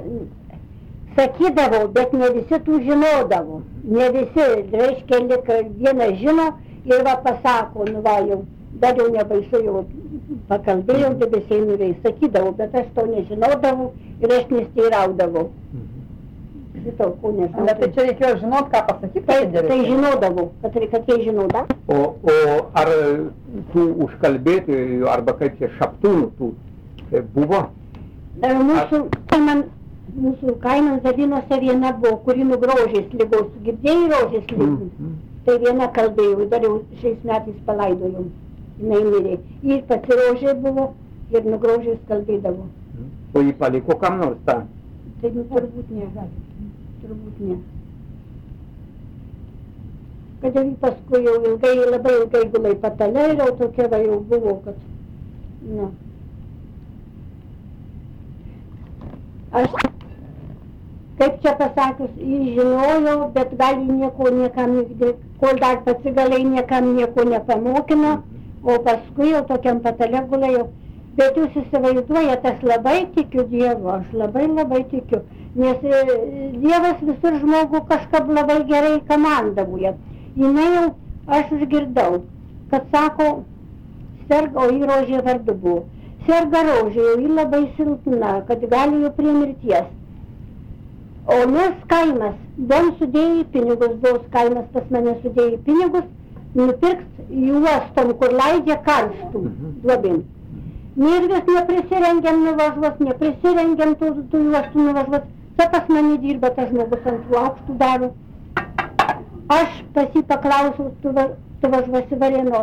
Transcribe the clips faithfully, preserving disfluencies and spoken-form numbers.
sakydavau, bet ne visi tų žinodavo. Ne visi, reiškia, vienas žino ir va pasako, nu va jau, dar jau nebaisu jau pakalbėjau, debesiai nuveis, sakydavau, bet aš to nežinodavau ir aš nesteiraudavau. Šito, ko nežinau. Bet tai čia reikėjo žinot, ką pasakyti? Tai, tai žinodavau, kad, kad jie žinodavo. O, o ar tų užkalbėtojų arba kaip čia šaptūnų tų buvo? Mūsų, man, mūsų kaimams Zavinuose viena buvo, kuri nu grožės lygos, girdėjai rožės lygos. Mm-hmm. Tai viena kalbėjau, dar jau šiais metais palaidojom, jinai mirė. Ir pati rožė buvo ir nu grožės kalbėdavo. O jį paliko kam nors tą? Tai nu turbūt ne, turbūt ne. Kad jau paskui jau ilgai, labai ilgai gulai patale ir jau tokia va jau buvo, kad, nu. Aš, kaip čia pasakius, jį žinojau, bet gal nieko niekam, kol dar pasigaliai niekam nieko nepamokino, o paskui jau tokiam patale gulėjau. Bet jūs įsivaizduojate, aš labai tikiu Dievu, aš labai labai tikiu, nes Dievas visur žmogų kažkaip labai gerai komandavoja. Jinai jau, aš užgirdau, kad sako, serga, o į rožė vardu buvo. Serga rožė, jau ji labai silpna, kad gali jau prie mirties. O mes kaimas, buvom sudėję pinigus, buvo kaimas pas mane sudėję pinigus, nupirks juostom, kur leidžia karstų duobin. Ir vis neprisirengiam nuvažiuos, neprisirengiam tų, tų juostų nuvažiuos. Tai pas mane dirba tas žmogus ant tų aukštų daro. Aš pas jį paklausiau, tu, va, tu važiuosi Varėno.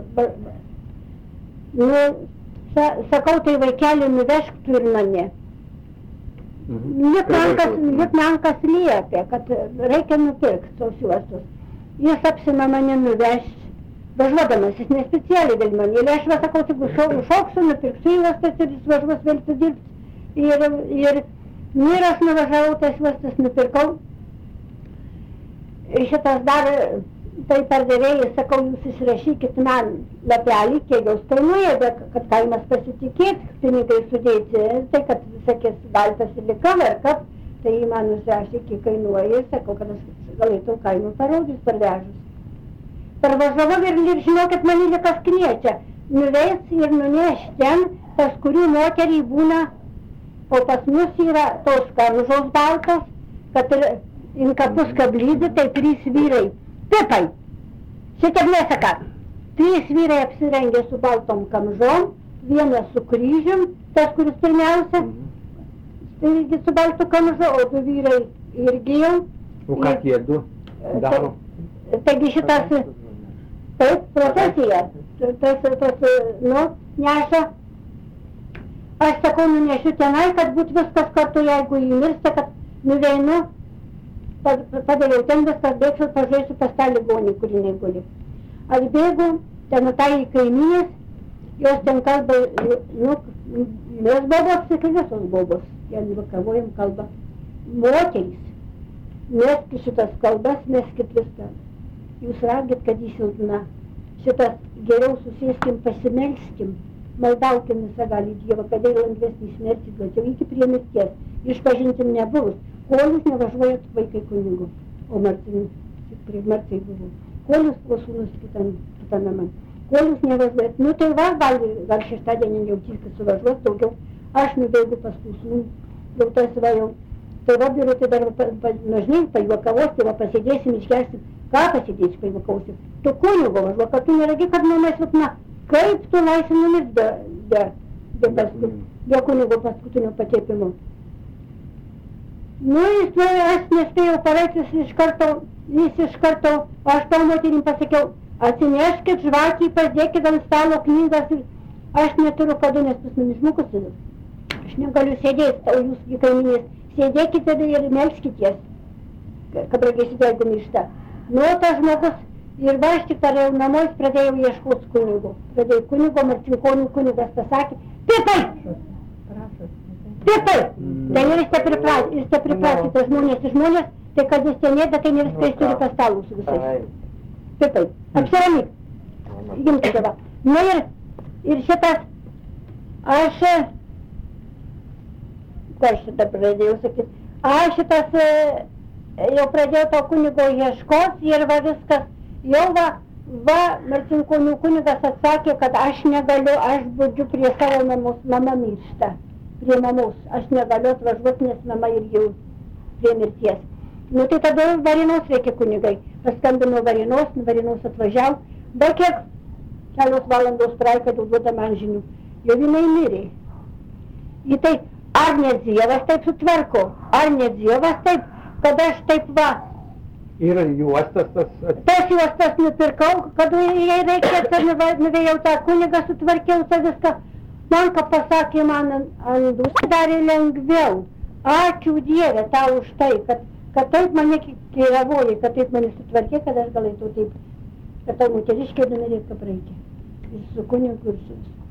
Nu, sa, sakau, tai vaikelį nuvežk tu ir mane. Juk man kas, juk man kas liepė, kad reikia nupirkti tos juostus. Jis apsima mane nuvežti. Važiuodamas, jis nespecialiai dėl manėlį, aš va sakau, tik šoksiu, nupirksiu juostas ir jis važiuos vėl sudirbti. Ir, ir, nu ir aš nuvažiavau tas juostas, nupirkau. Šitas dar, tai pardavėjas, sakau, jūs išrašykit man lapelį, kiek jūs kainuoja, kad kaimas pasitikėt, pinigai sudėti, tai kad, sakės, gal pasilikam ar kad, tai man užrašė, kiek kainuoja ir sakau, kad aš galėtų kainų parodys parvežus. Parvažiavau ir, ir žinokit, manį kas kniečia, nuveis ir nuneš ten, pas kurių moterį būna, o pas mus yra tos kamžos baltas, kad ir inkapus kablydi, tai trys vyrai, pipai, šitiek nesaka, trys vyrai apsirengė su baltom kamžom, vienas su kryžium, tas, kuris pirmiausia, irgi su baltu kamžu, o du vyrai irgi jau. O ką tie du daro? Taigi šitas, taip, procesija, tas, tas, nu, neša. Aš sakau, nunešiu tenai, kad būt viskas kartu, jeigu įmirsta, kad nuveinu, padariau ten viskas, bėgsiu, pažiūrėsiu pas tą ligonį, kur jinai guli. Atbėgu, ten tai į kaimynės, jos ten kalba, nu, mes bobos, sakai, visos bobos, ten vakavojam kalba, moterys. Meskit šitas kalbas, meskit viską. Jūs ragit, kad jį silpna. Šitas geriau susėskim, pasimelskim, maldaukim visą gali Dievą, kad ir lengvesnis mirtis, bet jau iki prie mirties. Išpažintim nebuvus. Kol jūs nevažiuojat vaikai kunigu, o Martin, prie Martai buvo. Kol jūs buvo sūnus kitam, kitam namam. Kol jūs nevažiuojat, nu tai va, gal, gal šeštadienį jau tilkis suvažiuos daugiau. Aš nubėgu pas pusnų, jau tas va jau. Tai va, biuru, tai dar, nužinai, pajuokavos, tai va, pasėdėsim, iškersim. Ką pasėdėsi, pajuokausi? Tu kunigo važiuok, kad tu neragi, kad mama silpna. Kaip tu laisi numis be, be, be, be, be kunigo paskutinio patiepimo? Nu, jis, aš nespėjau pareiktis iš karto, jis iš karto, aš tau moterim pasakiau, atsineškit žvakį, padėkit ant stalo knygas ir aš neturiu kada, nes pas manis žmogus yra. Aš negaliu sėdėti, o jūs į kaiminės. Sėdėkite ir melskitės, kad ragėsite, jeigu miršta. Nu, tas žmogus ir va aš tik tarėjau namos, pradėjau ieškoti kunigo. Pradėjau kunigo, Marcinkonių kunigas pasakė, Pipai! Pipai! Tai ir jis te pripratė, jis te pripratė, tas žmonės ir žmonės, tai kad jis ten nėda, tai ne viską jis turi pastalų su visais. Pipai, apsiramyk, gimkite va. Nu ir, ir šitas, aš, ką aš šitą pradėjau sakyti, aš šitas jau pradėjau to kunigo ieškoti ir va viskas, jau va, va, Marcinkonių kunigas atsakė, kad aš negaliu, aš budžiu prie savo mamos, mama miršta, prie mamos, aš negaliu atvažiuoti, nes mama ir jau prie mirties. Nu tai tada Varinos reikia kunigai, paskambinau Varinos, Varinos atvažiavo, be kiek kelios valandos praėjo, kad duoda man žinių, jau jinai mirė. Į tai, ar ne Dievas taip sutvarko, ar ne Dievas taip, kad aš taip va. Ir juostas tas... Tas juostas nupirkau, kad jai reikėtų, kad nuvėjau tą kunigą, sutvarkiau tą viską. Man, ką pasakė man ant dusų, darė lengviau. Ačiū Dieve tau už tai, kad, kad taip mane kėravoji, kad taip mane sutvarkė, kad aš galėtų taip, kad tau moteriškiai numerėt, kaip reikia. Ir su kunigu ir su viską.